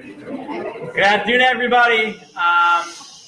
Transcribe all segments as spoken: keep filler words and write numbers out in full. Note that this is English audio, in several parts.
Good afternoon, everybody. Um,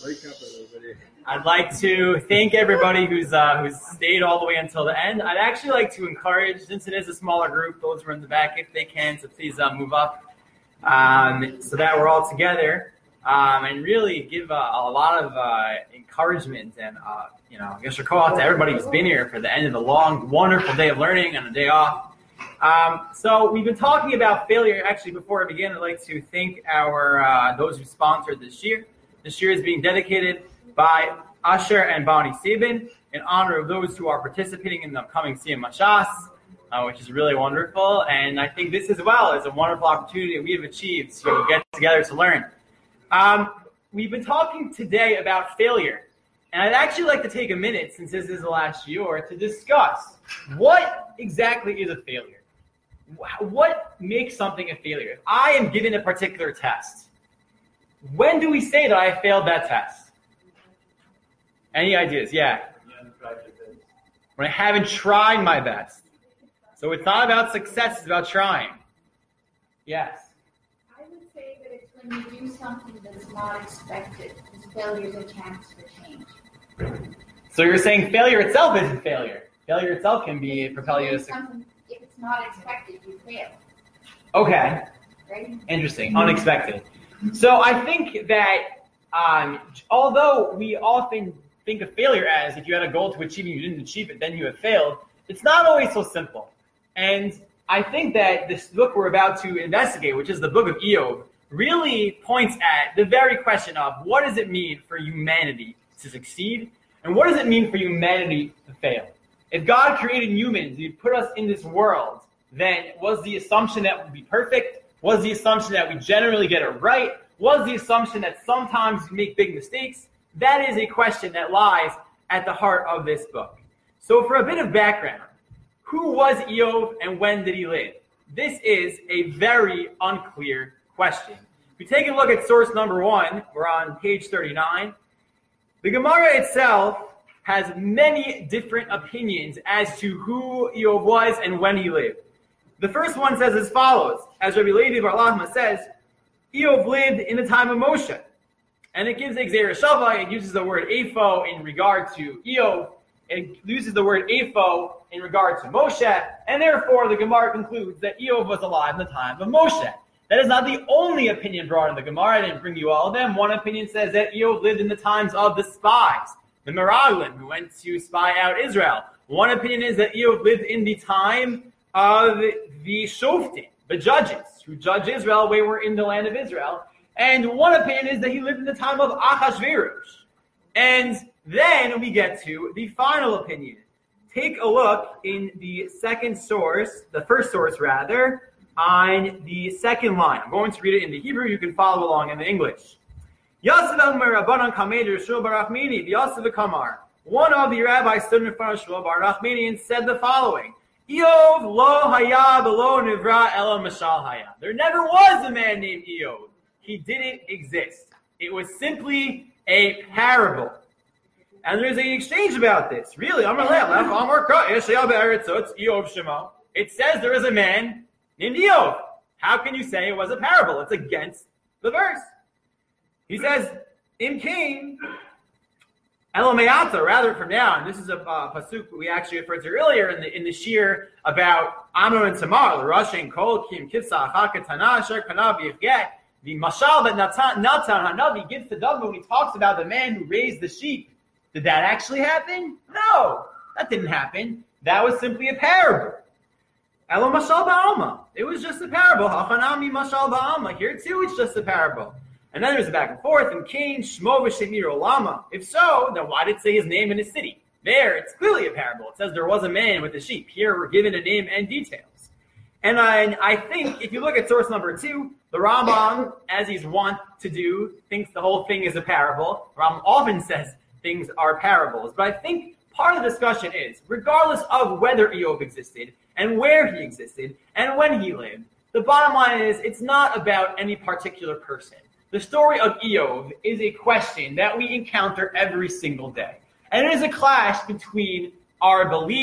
I'd like to thank everybody who's uh, who's stayed all the way until the end. I'd actually like to encourage, since it is a smaller group, those who are in the back, if they can, to please uh, move up um, so that we're all together um, and really give uh, a lot of uh, encouragement and, uh, you know, I guess a call out to everybody who's been here for the end of the long, wonderful day of learning and a day off. Um, so we've been talking about failure. Actually, before I begin, I'd like to thank our uh, those who sponsored this year. This year is being dedicated by Asher and Bonnie Sabin in honor of those who are participating in the upcoming Siyum Mashas, uh, which is really wonderful. And I think this as well is a wonderful opportunity that we have achieved to get together to learn. Um, we've been talking today about failure. And I'd actually like to take a minute, since this is the last year, to discuss what exactly is a failure. What makes something a failure? If I am given a particular test, when do we say that I failed that test? Any ideas? Yeah. When I haven't tried my best. So it's not about success, it's about trying. Yes. I would say that it's when you do something that's not expected, because failure is a chance for change. So you're saying failure itself isn't failure. Failure itself can be propel you to success. If it's not expected, you fail. Okay. Right? Interesting. Unexpected. So I think that um, although we often think of failure as if you had a goal to achieve and you didn't achieve it, then you have failed, it's not always so simple. And I think that this book we're about to investigate, which is the book of Iyov, really points at the very question of what does it mean for humanity to succeed and what does it mean for humanity to fail? If God created humans, He put us in this world, then was the assumption that we'd be perfect? Was the assumption that we generally get it right? Was the assumption that sometimes we make big mistakes? That is a question that lies at the heart of this book. So for a bit of background, who was Iyov and when did he live? This is a very unclear question. If we take a look at source number one, we're on page thirty-nine. The Gemara itself has many different opinions as to who Iyov was and when he lived. The first one says as follows. As Rabbi Levi Bar Lahma says, Iyov lived in the time of Moshe. And it gives Exer Shava, it uses the word Apho in regard to Iyov. It uses the word Apho in regard to Moshe. And therefore, the Gemara concludes that Iyov was alive in the time of Moshe. That is not the only opinion brought in the Gemara. I didn't bring you all of them. One opinion says that Iyov lived in the times of the spies, the Meraglim, who went to spy out Israel. One opinion is that Iyov lived in the time of the Shoftim, the judges, who judged Israel when we were in the land of Israel. And one opinion is that he lived in the time of Achashverosh. And then we get to the final opinion. Take a look in the second source, the first source rather, on the second line. I'm going to read it in the Hebrew. You can follow along in the English. Yosef Rabbanan Kamed Shmuel Bar Nachmani, Yosef Kamar. One of the rabbis stood in front of Shmuel Bar Nachmani and said the following: Iyov lo haya v'lo nivra ela mashal haya. There never was a man named Iyov. He didn't exist. It was simply a parable. And there's an exchange about this. Really, I'm It says there is a man named Iyov. How can you say it was a parable? It's against the verse. He says, in Cain, Elomeata, rather from now, and this is a uh, pasuk we actually referred to earlier in the in the shir about Amnon and Tamar, the Rosh and Kol, Kim, Kipsa, Achaka, Tana, Sher, Kana, B'Yivget, the Mashal that Natan, Natan Hanavi gives to David when he talks about the man who raised the sheep. Did that actually happen? No, that didn't happen. That was simply a parable. Elo Mashal Ba'alma. It was just a parable. Hachanami Mashal Ba'alma. Here too, it's just a parable. And then there's a back and forth. And Cain, Shmo v'Shemir Olama. If so, then why did it say his name and his city? There, it's clearly a parable. It says there was a man with a sheep. Here, we're given a name and details. And I, I think if you look at source number two, the Rambam, as he's wont to do, thinks the whole thing is a parable. Rambam often says things are parables. But I think part of the discussion is, regardless of whether Iyov existed and where he existed and when he lived, the bottom line is it's not about any particular person. The story of Iyov is a question that we encounter every single day. And it is a clash between our belief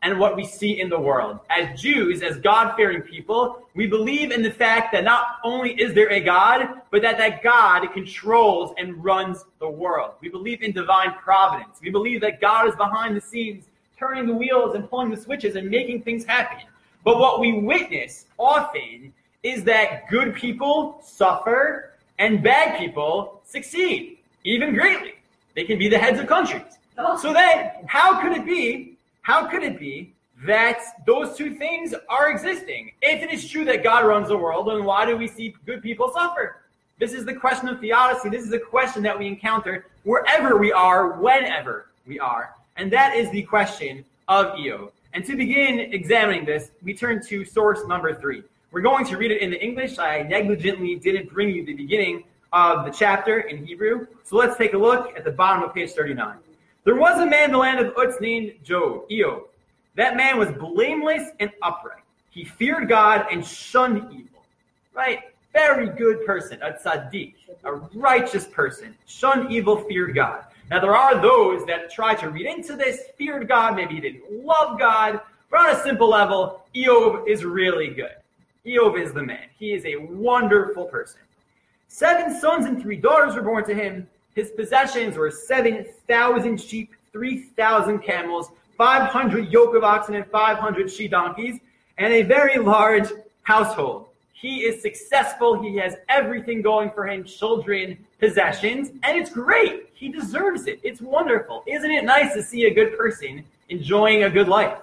and what we see in the world. As Jews, as God-fearing people, we believe in the fact that not only is there a God, but that that God controls and runs the world. We believe in divine providence. We believe that God is behind the scenes, turning the wheels and pulling the switches and making things happen. But what we witness often is that good people suffer and bad people succeed, even greatly. They can be the heads of countries. So then, how could it be, how could it be that those two things are existing? If it is true that God runs the world, then why do we see good people suffer? This is the question of theodicy. This is a question that we encounter wherever we are, whenever we are. And that is the question of Iyov. And to begin examining this, we turn to source number three. We're going to read it in the English. I negligently didn't bring you the beginning of the chapter in Hebrew. So let's take a look at the bottom of page thirty-nine. There was a man in the land of Uz named Job, Iyov. That man was blameless and upright. He feared God and shunned evil. Right? Very good person, a tzaddik, a righteous person. Shunned evil, feared God. Now there are those that try to read into this, feared God, maybe he didn't love God. But on a simple level, Iyov is really good. Iyov is the man. He is a wonderful person. Seven sons and three daughters were born to him. His possessions were seven thousand sheep, three thousand camels, five hundred yoke of oxen, and five hundred she-donkeys, and a very large household. He is successful. He has everything going for him, children, possessions, and it's great. He deserves it. It's wonderful. Isn't it nice to see a good person enjoying a good life?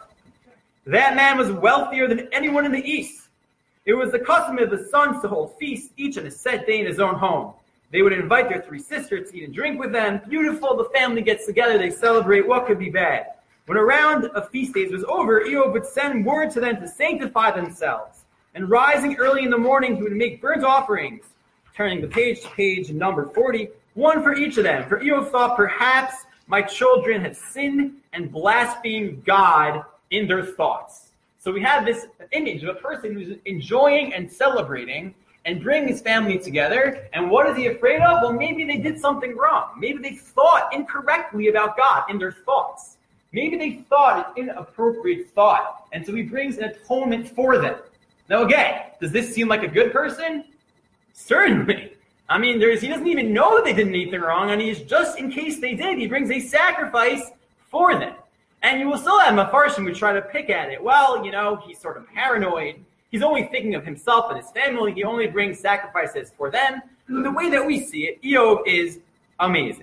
That man was wealthier than anyone in the East. It was the custom of the sons to hold feasts, each on a set day in his own home. They would invite their three sisters to eat and drink with them. Beautiful, the family gets together, they celebrate. What could be bad? When a round of feast days was over, Iyov would send word to them to sanctify themselves. And rising early in the morning, he would make burnt offerings. Turning the page to page number forty, one for each of them. For Iyov thought, perhaps my children have sinned and blasphemed God in their thoughts. So we have this image of a person who's enjoying and celebrating and bring his family together. And what is he afraid of? Well, maybe they did something wrong. Maybe they thought incorrectly about God in their thoughts. Maybe they thought an inappropriate thought. And so he brings an atonement for them. Now again, does this seem like a good person? Certainly. I mean, there's he doesn't even know that they did anything wrong, and he's just in case they did, he brings a sacrifice for them. And you will still have Mefarshim who try to pick at it. Well, you know, he's sort of paranoid. He's only thinking of himself and his family. He only brings sacrifices for them. The way that we see it, Iyov is amazing.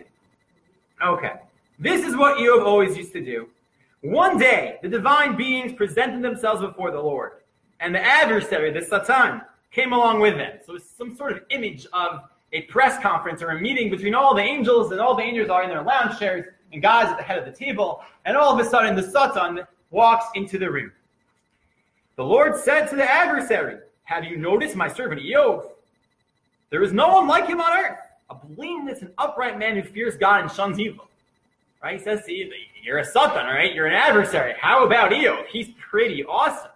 Okay. This is what Iyov always used to do. One day, the divine beings presented themselves before the Lord. And the adversary, the Satan, came along with them. So it's some sort of image of a press conference or a meeting between all the angels, and all the angels are in their lounge chairs, and God's at the head of the table. And all of a sudden, the Satan walks into the room. The Lord said to the adversary, have you noticed my servant Iyov? There is no one like him on earth, a blameless and upright man who fears God and shuns evil. Right? He says, see, you're a Satan, right? You're an adversary. How about Iyov? He's pretty awesome.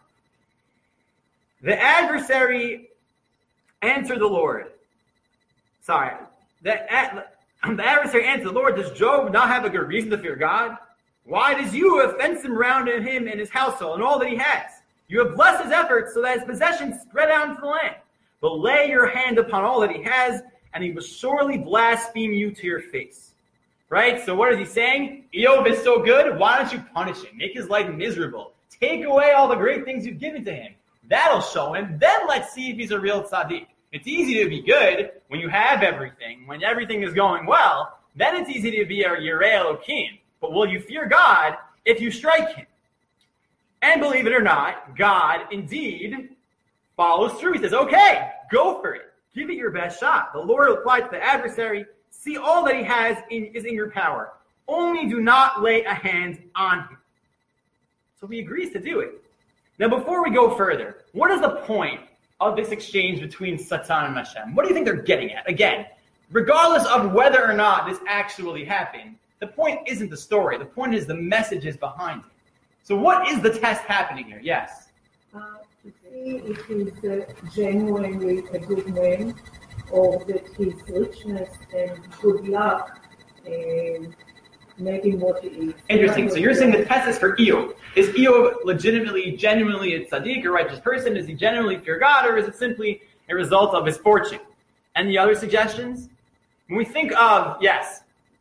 The adversary answered the Lord. Sorry. The, ad, the adversary answered the Lord, does Job not have a good reason to fear God? Why does you have fenced him round in him and his household and all that he has? You have blessed his efforts so that his possessions spread out into the land. But lay your hand upon all that he has, and he will surely blaspheme you to your face. Right? So what is he saying? Iyov is so good, why don't you punish him? Make his life miserable. Take away all the great things you've given to him. That'll show him. Then let's see if he's a real tzaddik. It's easy to be good when you have everything, when everything is going well. Then it's easy to be a Yirei Elokim. But will you fear God if you strike him? And believe it or not, God indeed follows through. He says, okay, go for it. Give it your best shot. The Lord replied to the adversary, see, all that he has in, is in your power. Only do not lay a hand on him. So he agrees to do it. Now, before we go further, what is the point of this exchange between Satan and Hashem? What do you think they're getting at? Again, regardless of whether or not this actually happened, the point isn't the story. The point is the messages behind it. So what is the test happening here? Yes? Uh, to see if he's uh, genuinely a good man, or that his richness and good luck uh, maybe more to eat. Interesting. So you're saying the test is for Eov. Is Eov legitimately, genuinely a tzaddik, a righteous person? Is he genuinely fear God, or is it simply a result of his fortune? Any other suggestions? When we think of, yes.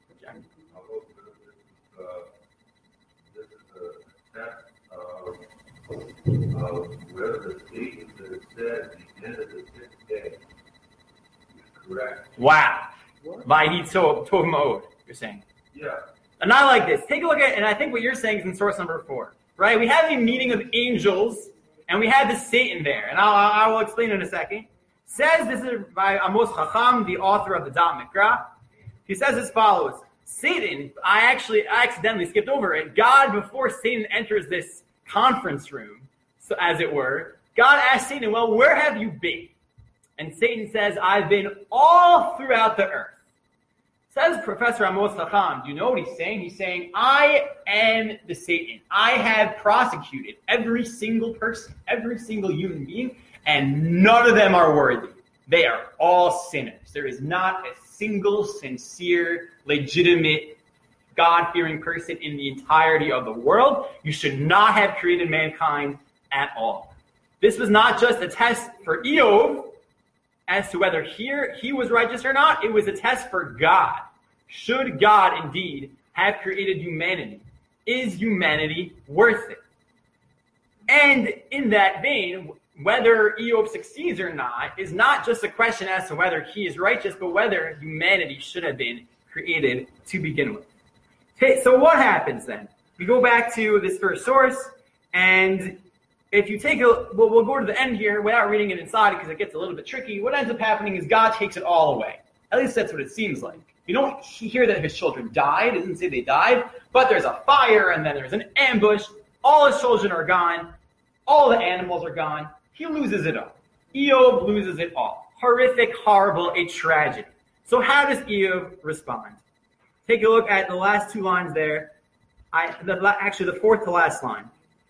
Uh, where the statement that it said the end of the sixth day is correct. Wow. Vayhi tov ma'od, you're saying. Yeah. And I like this. Take a look at, and I think what you're saying is in source number four, right? We have a meeting of angels, and we have this Satan there, and I'll, I will explain in a second. Says this is by Amos Chacham, the author of the Da'at Mikra. He says as follows: Satan, I actually, I accidentally skipped over it. God, before Satan enters this conference room, so as it were, God asked Satan, well, where have you been? And Satan says, I've been all throughout the earth. Says Professor Amos Chacham, do you know what he's saying? He's saying, I am the Satan. I have prosecuted every single person, every single human being, and none of them are worthy. They are all sinners. There is not a single sincere, legitimate, God-fearing person in the entirety of the world. You should not have created mankind at all. This was not just a test for Eov as to whether here he was righteous or not. It was a test for God. Should God indeed have created humanity? Is humanity worth it? And in that vein, whether Eov succeeds or not is not just a question as to whether he is righteous, but whether humanity should have been created to begin with. Okay, so what happens then? We go back to this first source, and if you take a, well, we'll go to the end here without reading it inside because it gets a little bit tricky. What ends up happening is God takes it all away. At least that's what it seems like. You don't hear that his children died. It doesn't say they died, but there's a fire, and then there's an ambush. All his children are gone. All the animals are gone. He loses it all. Eov loses it all. Horrific, horrible, a tragedy. So how does Eov respond? Take a look at the last two lines there. I, the, actually, the fourth to last line.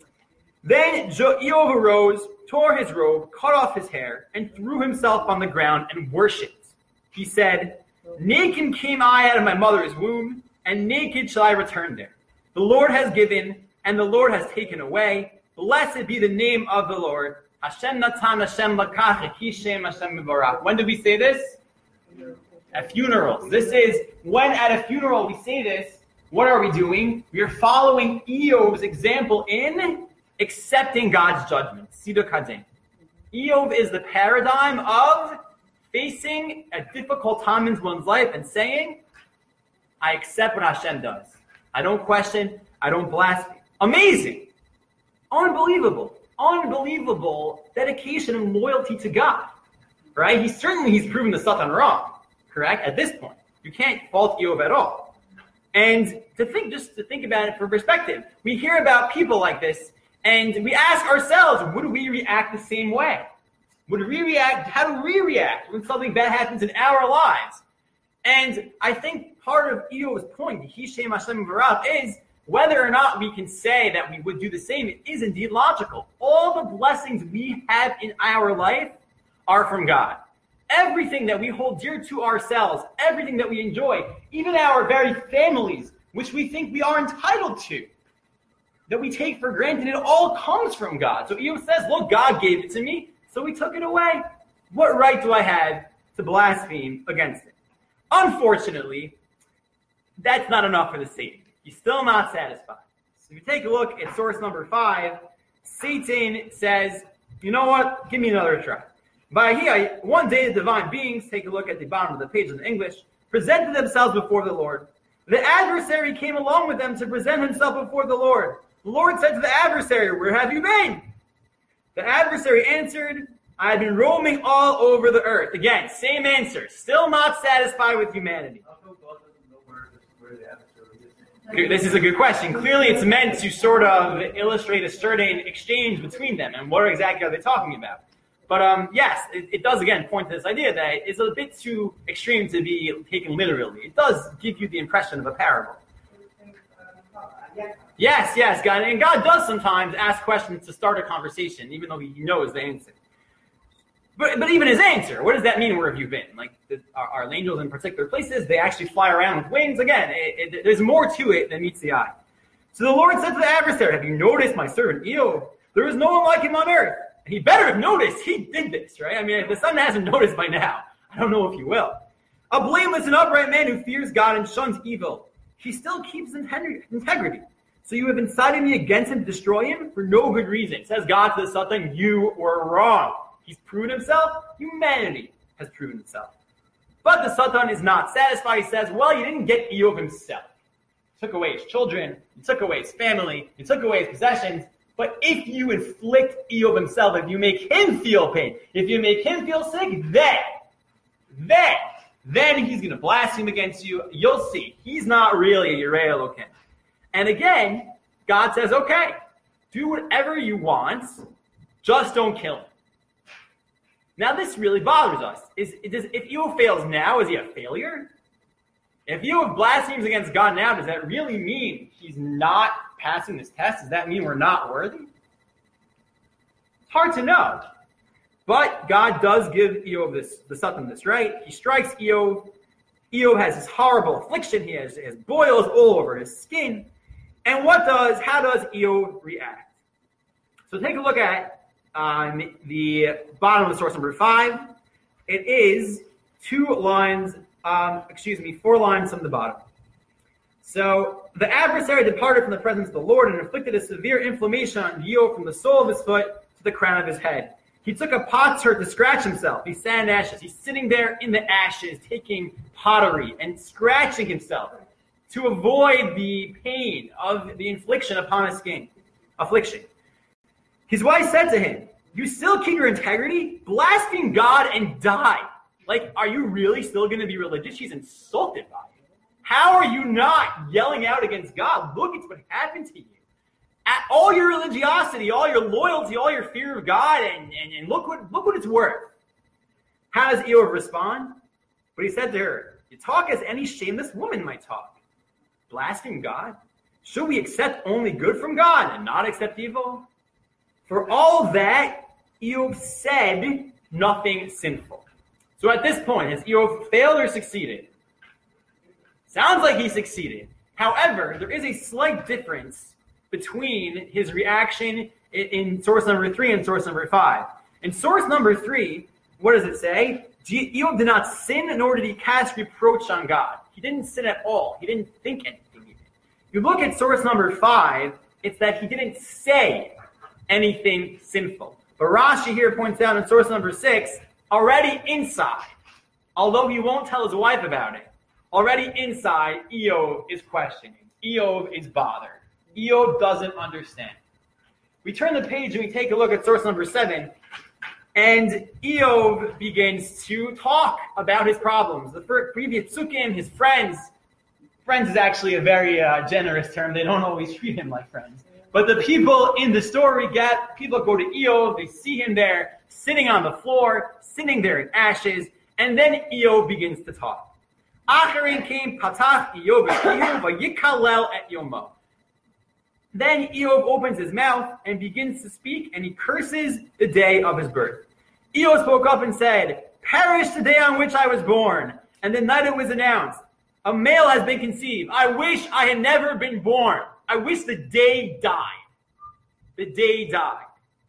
Then Eov arose, tore his robe, cut off his hair, and threw himself on the ground and worshipped. He said, naked came I out of my mother's womb, and naked shall I return there. The Lord has given, and the Lord has taken away. Blessed be the name of the Lord. Hashem natan, Hashem lakach, Hishem Hashem mivarach. When do we say this? At funerals. This is when at a funeral we say this. What are we doing? We are following Eov's example in accepting God's judgment. Siddur Kadin. Eov is the paradigm of facing a difficult time in one's life and saying, I accept what Hashem does. I don't question. I don't blaspheme. Amazing. Unbelievable. Unbelievable dedication and loyalty to God. Right? He certainly he's proven the Satan wrong. Correct? At this point. You can't fault Eov at all. And to think, just to think about it for perspective, we hear about people like this, and we ask ourselves, would we react the same way? Would we react, how do we react when something bad happens in our lives? And I think part of Eov's point, Hishem Hashem Varach, is whether or not we can say that we would do the same, it is indeed logical. All the blessings we have in our life are from God. Everything that we hold dear to ourselves, everything that we enjoy, even our very families, which we think we are entitled to, that we take for granted, it all comes from God. So Eov says, look, God gave it to me, so he took it away. What right do I have to blaspheme against it? Unfortunately, that's not enough for the Satan. He's still not satisfied. So if you take a look at source number five, Satan says, you know what, give me another try. Vayhi, one day the divine beings, take a look at the bottom of the page in the English, presented themselves before the Lord. The adversary came along with them to present himself before the Lord. The Lord said to the adversary, where have you been? The adversary answered, I have been roaming all over the earth. Again, same answer. Still not satisfied with humanity. This is a good question. Clearly it's meant to sort of illustrate a certain exchange between them. And what exactly are they talking about? But um, yes, it, it does again point to this idea that it's a bit too extreme to be taken literally. It does give you the impression of a parable. Yes, yes, God, and God does sometimes ask questions to start a conversation, even though He knows the answer. But but even his answer, what does that mean? Where have you been? Like, the, are, are angels in particular places? They actually fly around with wings. Again, it, it, there's more to it than meets the eye. So the Lord said to the adversary, have you noticed my servant Eov? There is no one like him on earth. And he better have noticed he did this, right? I mean, if the son hasn't noticed by now, I don't know if he will. A blameless and upright man who fears God and shuns evil. He still keeps integrity. So you have incited me against him to destroy him for no good reason. Says God to the Satan, you were wrong. He's proven himself. Humanity has proven itself. But the Satan is not satisfied. He says, well, you didn't get Eov himself. You took away his children. You took away his family. You took away his possessions. But if you inflict Eov himself, if you make him feel pain, if you make him feel sick, then, then, then he's going to blaspheme against you. You'll see. He's not really a Yirei Elokim. And again, God says, okay, do whatever you want, just don't kill him. Now this really bothers us. Is, is if Eov fails now, is he a failure? If Eov blasphemes against God now, does that really mean he's not passing this test? Does that mean we're not worthy? It's hard to know. But God does give Eov this, the Satan this right. He strikes Eov. Eov has this horrible affliction. He has, has boils all over his skin. And what does, how does Eov react? So take a look at um, the bottom of the source number five. It is two lines, um, excuse me, four lines from the bottom. So the adversary departed from the presence of the Lord and inflicted a severe inflammation on Eov from the sole of his foot to the crown of his head. He took a potsherd to scratch himself. He sat in ashes. He's sitting there in the ashes, taking pottery and scratching himself to avoid the pain of the infliction upon his skin. Affliction. His wife said to him, you still keep your integrity? Blaspheme God and die. Like, are you really still going to be religious? She's insulted by it. How are you not yelling out against God? Look, it's what happened to you. At all your religiosity, all your loyalty, all your fear of God, and, and, and look what look what it's worth. How does Eov respond? But he said to her, you talk as any shameless woman might talk. Blaspheme God? Should we accept only good from God and not accept evil? For all that, Eov said nothing sinful. So at this point, has Eov failed or succeeded? Sounds like he succeeded. However, there is a slight difference between his reaction in, in source number three and source number five. In source number three, what does it say? Eov did not sin, nor did he cast reproach on God. He didn't sin at all. He didn't think anything. You look at source number five, it's that he didn't say anything sinful. But Rashi here points out in source number six, already inside, although he won't tell his wife about it, already inside, Eov is questioning. Eov is bothered. Eov doesn't understand. We turn the page and we take a look at source number seven, and Eov begins to talk about his problems. The first, previous psukim, his friends, friends is actually a very uh, generous term. They don't always treat him like friends. But the people in the story get, people go to Eov, they see him there, sitting on the floor, sitting there in ashes, and then Eov begins to talk. Acharin came patach Eov vayikalel et yomo. Then Eov opens his mouth and begins to speak, and he curses the day of his birth. Eov spoke up and said, perish the day on which I was born, and the night it was announced. A male has been conceived. I wish I had never been born. I wish the day died. The day died.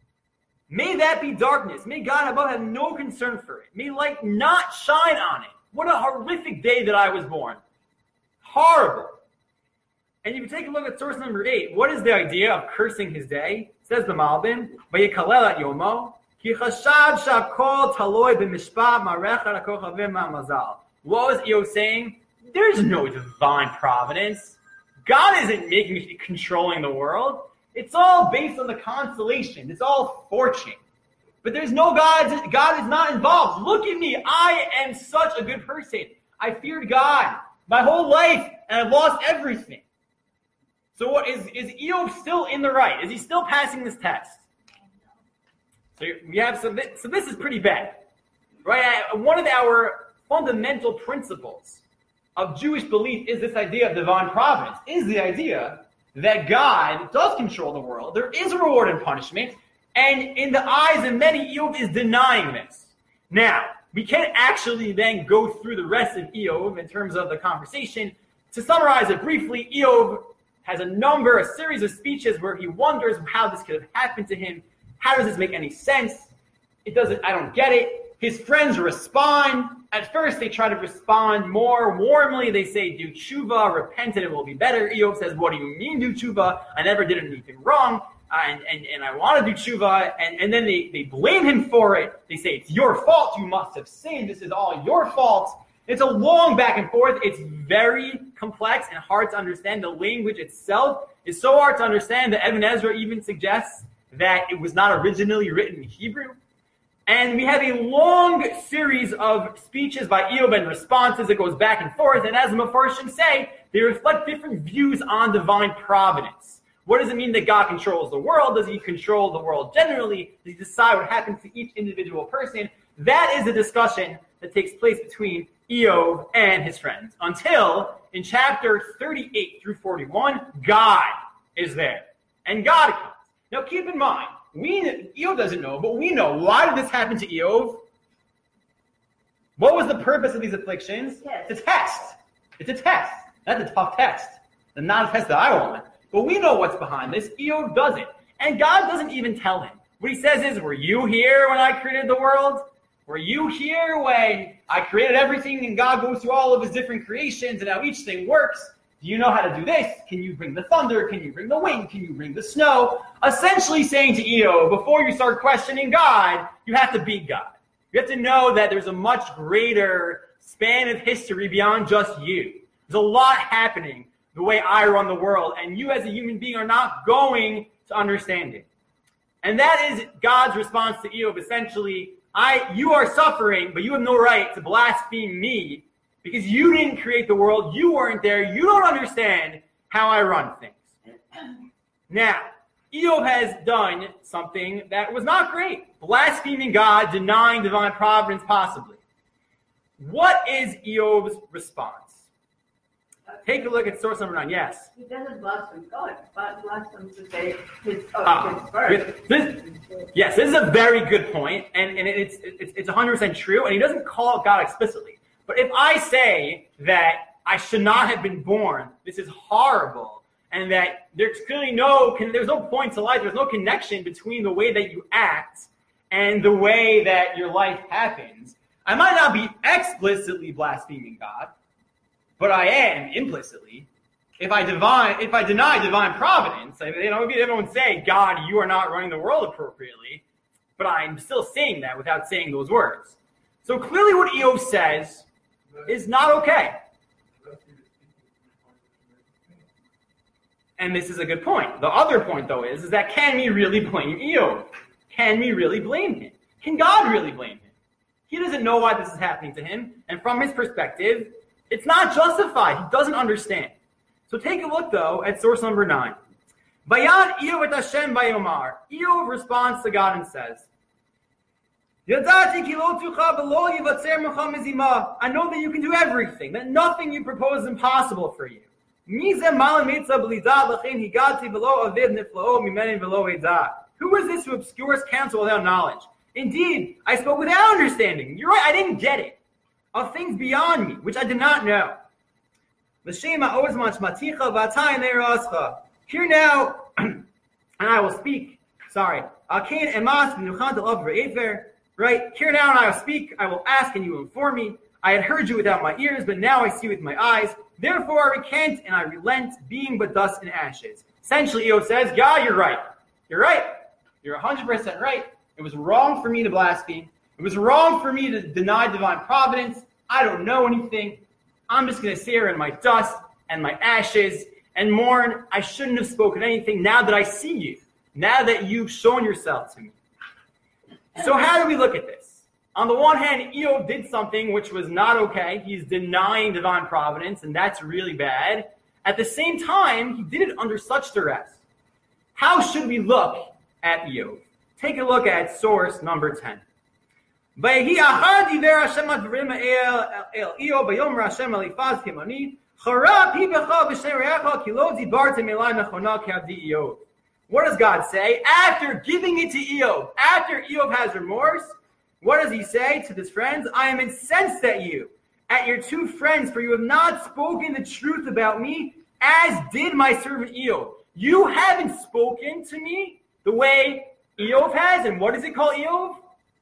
May that be darkness. May God above have no concern for it. May light not shine on it. What a horrific day that I was born. Horrible. And if you take a look at source number eight, what is the idea of cursing his day? It says the Malbim, Vayikalel at yomo, ki chashav shakol taloi b'mishpat marechat hakochavim ma'mazal. What was Eov saying? There's no divine providence. God isn't making, controlling the world. It's all based on the constellation. It's all fortune. But there's no God. God is not involved. Look at me. I am such a good person. I feared God my whole life, and I've lost everything. So what is, is Eov still in the right? Is he still passing this test? So we have some, so this is pretty bad. Right? One of our fundamental principles of Jewish belief is this idea of divine providence, is the idea that God does control the world. There is a reward and punishment, and in the eyes of many, Eov is denying this. Now, we can't actually then go through the rest of Eov in terms of the conversation. To summarize it briefly, Eov has a number, a series of speeches where he wonders how this could have happened to him. How does this make any sense? It doesn't, I don't get it. His friends respond. At first, they try to respond more warmly. They say, do tshuva, repent, and it will be better. Eov says, what do you mean, do tshuva? I never did anything wrong, uh, and, and, and I want to do tshuva. And, and then they, they blame him for it. They say, it's your fault. You must have sinned. This is all your fault. It's a long back and forth. It's very complex and hard to understand. The language itself is so hard to understand that Ibn Ezra even suggests that it was not originally written in Hebrew. And we have a long series of speeches by Eov and responses that goes back and forth. And as the Mefarshim say, they reflect different views on divine providence. What does it mean that God controls the world? Does he control the world generally? Does he decide what happens to each individual person? That is a discussion that takes place between Eov and his friends. Until in chapter thirty-eight through forty-one, God is there. And God comes. Now keep in mind, we Eov doesn't know, but we know. Why did this happen to Eov? What was the purpose of these afflictions? Yes. It's a test. It's a test. That's a tough test. And not a test that I want. But we know what's behind this. Eov doesn't. And God doesn't even tell him. What he says is, were you here when I created the world? Were you here when I created everything and God goes through all of his different creations and how each thing works? Do you know how to do this? Can you bring the thunder? Can you bring the wind? Can you bring the snow? Essentially saying to Eov, before you start questioning God, you have to be God. You have to know that there's a much greater span of history beyond just you. There's a lot happening the way I run the world, and you as a human being are not going to understand it. And that is God's response to Eov, essentially, I, you are suffering, but you have no right to blaspheme me because you didn't create the world. You weren't there. You don't understand how I run things. Now, Eov has done something that was not great. Blaspheming God, denying divine providence possibly. What is Eov's response? Take a look at source number nine. Yes? He doesn't blaspheme God, but blasphemes to say his, uh, Ah, his birth. this, yes, this is a very good point, and, and it's, it's it's one hundred percent true, and he doesn't call out God explicitly. But if I say that I should not have been born, this is horrible, and that there's clearly no, there's no point to life, there's no connection between the way that you act and the way that your life happens, I might not be explicitly blaspheming God, but I am implicitly. If I divine, if I deny divine providence, you know, everyone say, God, you are not running the world appropriately, but I'm still saying that without saying those words. So clearly what Eov says is not okay. And this is a good point. The other point, though, is, is that can we really blame Eov? Can we really blame him? Can God really blame him? He doesn't know why this is happening to him, and from his perspective, it's not justified. He doesn't understand. So take a look, though, at source number nine. Vayan Eov et Hashem vayomar. Eov responds to God and says, I know that you can do everything, that nothing you propose is impossible for you. Who is this who obscures counsel without knowledge? Indeed, I spoke without understanding. You're right, I didn't get it. Of things beyond me, which I did not know. Hear now, and I will speak. Sorry. Right? Here now, and I will speak. I will ask, and you will inform me. I had heard you without my ears, but now I see with my eyes. Therefore I recant, and I relent, being but dust and ashes. Essentially, Eov says, God, you're right. You're right. You're one hundred percent right. It was wrong for me to blaspheme. It was wrong for me to deny divine providence. I don't know anything. I'm just going to sit here in my dust and my ashes and mourn. I shouldn't have spoken anything now that I see you, now that you've shown yourself to me. So how do we look at this? On the one hand, Eov did something which was not okay. He's denying divine providence, and that's really bad. At the same time, he did it under such duress. How should we look at Eov? Take a look at source number ten. Vayehi achar diver Hashem advarim el Eov vayomer Hashem elifaz kimoni chara pi becha b'shnei re'echa ki lo dibartem elai nechona k'avdi Eov. What does God say? After giving it to Eov, after Eov has remorse, What does he say to his friends? I am incensed at you, at your two friends, for you have not spoken the truth about me, as did my servant Eov. You haven't spoken to me the way Eov has. And what does it call Eov?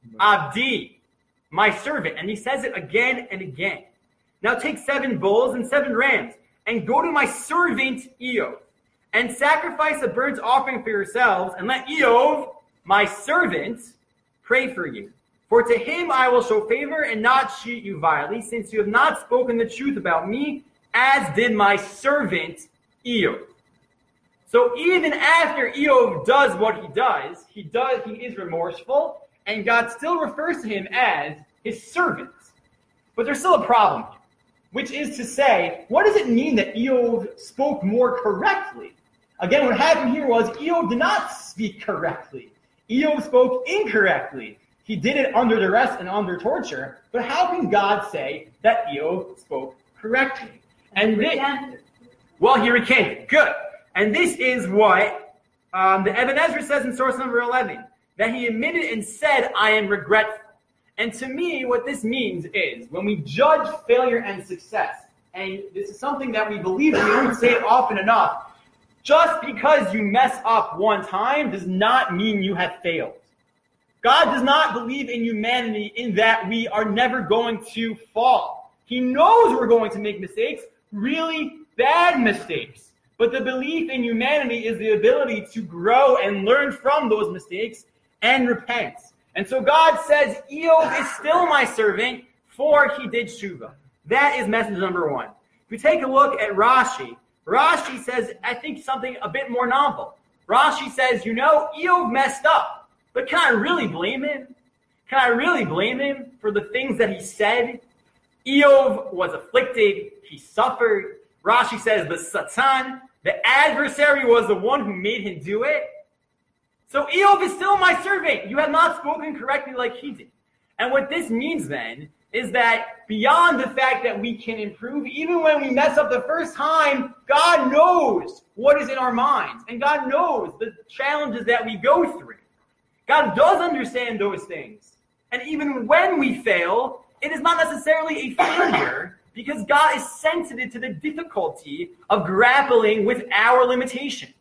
Abdi, my servant. And he says it again and again. Now take seven bulls and seven rams, and go to my servant Eov, and sacrifice a burnt offering for yourselves, and let Eov, my servant, pray for you. For to him I will show favor and not treat you vilely, since you have not spoken the truth about me, as did my servant Eov. So even after Eov does what he does, he does he is remorseful, and God still refers to him as his servant. But there's still a problem here, which is to say, what does it mean that Eov spoke more correctly? Again, what happened here was Eov did not speak correctly. Eov spoke incorrectly. He did it under duress and under torture. But how can God say that Eov spoke correctly? And this, well, he recanted. Good. And this is what um, the Ibn Ezra says in source number eleven, that he admitted and said, I am regretful. And to me, what this means is, when we judge failure and success, and this is something that we believe, we don't say it often enough, just because you mess up one time does not mean you have failed. God does not believe in humanity in that we are never going to fall. He knows we're going to make mistakes, really bad mistakes. But the belief in humanity is the ability to grow and learn from those mistakes and repent. And so God says, Eov is still my servant, for he did tshuva. That is message number one. If we take a look at Rashi, Rashi says, I think something a bit more novel. Rashi says, you know, Eov messed up, but can I really blame him? Can I really blame him for the things that he said? Eov was afflicted, he suffered. Rashi says the Satan, the adversary, was the one who made him do it. So Eov is still my servant. You have not spoken correctly like he did. And what this means then is that beyond the fact that we can improve, even when we mess up the first time, God knows what is in our minds. And God knows the challenges that we go through. God does understand those things. And even when we fail, it is not necessarily a failure, because God is sensitive to the difficulty of grappling with our limitations.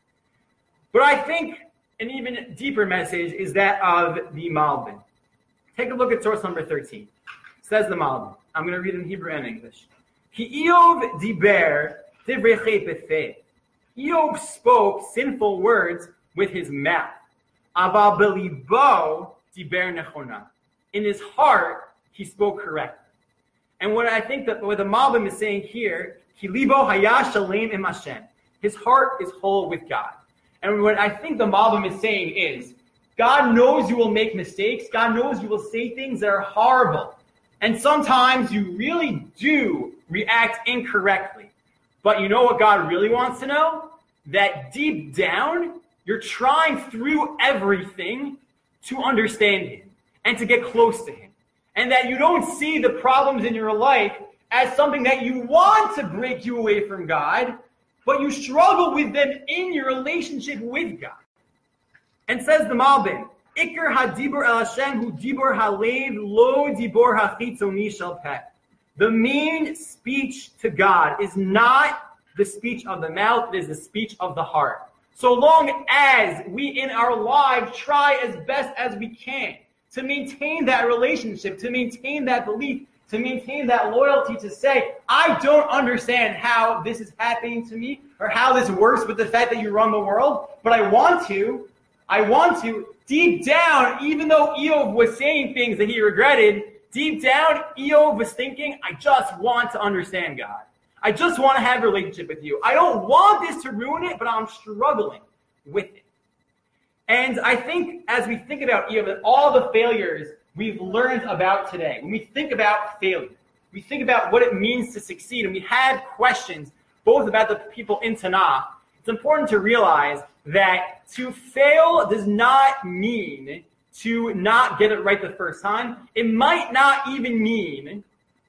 But I think an even deeper message is that of the Malbim. Take a look at source number thirteen. Says the Malbim. I'm going to read in Hebrew and English. Ki Eov diber divrei chet befeh. Eov spoke sinful words with his mouth. Aval belibo diber nechona. In his heart, he spoke correctly. And what I think that what the Malbim is saying here, ki libo haya shalem im Hashem. His heart is whole with God. And what I think the Malbim is saying is, God knows you will make mistakes. God knows you will say things that are horrible. And sometimes you really do react incorrectly. But you know what God really wants to know? That deep down, you're trying through everything to understand him and to get close to him. And that you don't see the problems in your life as something that you want to break you away from God, but you struggle with them in your relationship with God. And says the Malbim, Iker hadibur el Hashem hu dibur halev lo dibur hachitzoni shel peh. The main speech to God is not the speech of the mouth, it is the speech of the heart. So long as we in our lives try as best as we can to maintain that relationship, to maintain that belief, to maintain that loyalty, to say, I don't understand how this is happening to me or how this works with the fact that you run the world, but I want to, I want to. Deep down, even though Eov was saying things that he regretted, deep down, Eov was thinking, I just want to understand God. I just want to have a relationship with you. I don't want this to ruin it, but I'm struggling with it. And I think as we think about Eov and all the failures we've learned about today, when we think about failure, we think about what it means to succeed, and we have questions both about the people in Tanakh, it's important to realize that to fail does not mean to not get it right the first time. It might not even mean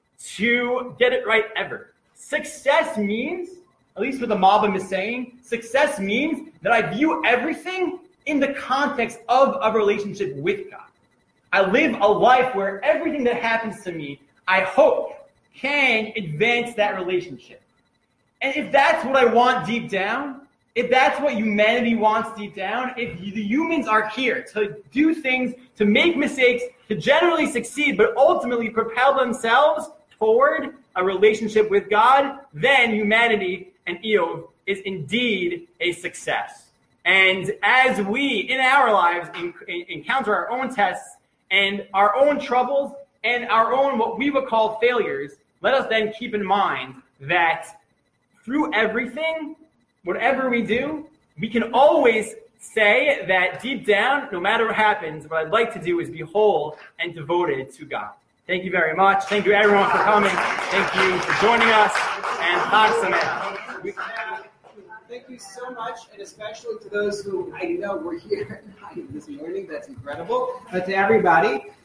to get it right ever. Success means, at least what the Malbim is saying, success means that I view everything in the context of a relationship with God. I live a life where everything that happens to me, I hope, can advance that relationship. And if that's what I want deep down, if that's what humanity wants deep down, if the humans are here to do things, to make mistakes, to generally succeed, but ultimately propel themselves toward a relationship with God, then humanity and Eov is indeed a success. And as we, in our lives, in, in, encounter our own tests and our own troubles and our own what we would call failures, let us then keep in mind that through everything, whatever we do, we can always say that deep down, no matter what happens, what I'd like to do is be whole and devoted to God. Thank you very much. Thank you everyone for coming. Thank you for joining us. And Chag Sameach. Thank you so much, and especially to those who I know were here this morning. That's incredible. But to everybody,